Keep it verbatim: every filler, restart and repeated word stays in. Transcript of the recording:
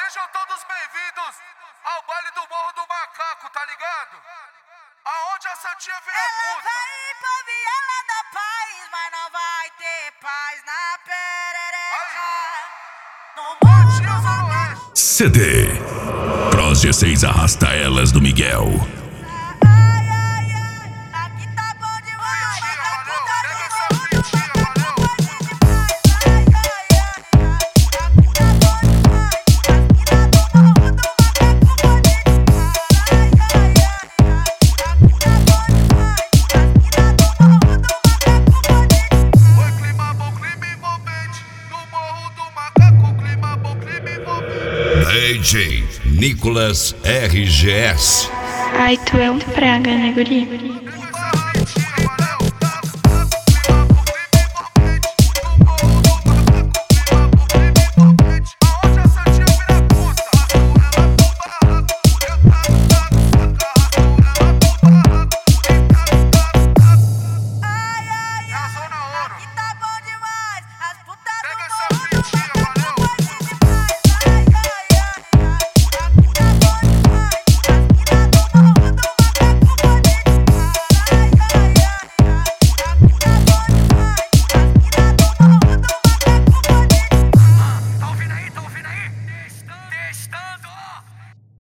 Sejam todos bem-vindos ao baile do Morro do Macaco, tá ligado? Aonde a Santinha vira Ela puta. vai ir pra Viela da Paz, mas não vai ter paz na perereca. No Morro do Macaco. C D Pro G seis arrasta elas do Miguel. Ai, ai, ai, aqui tá bom demais. Fitinha, Tá valeu, puta pega do essa Morro do fitinha, Macaco, valeu. pode demais. Ai, ai, ai, aqui tá bom demais. Aqui tá do Morro do Macaco, pode demais. Ai, ai, ai, aqui tá bom demais. Aqui tá do Morro do Macaco, pode demais. Oi, clima bom, clima envolvente. No Morro do Macaco, clima bom, clima envolvente. D J Nicolas R G S. Ai, tu é um praga, né, guri?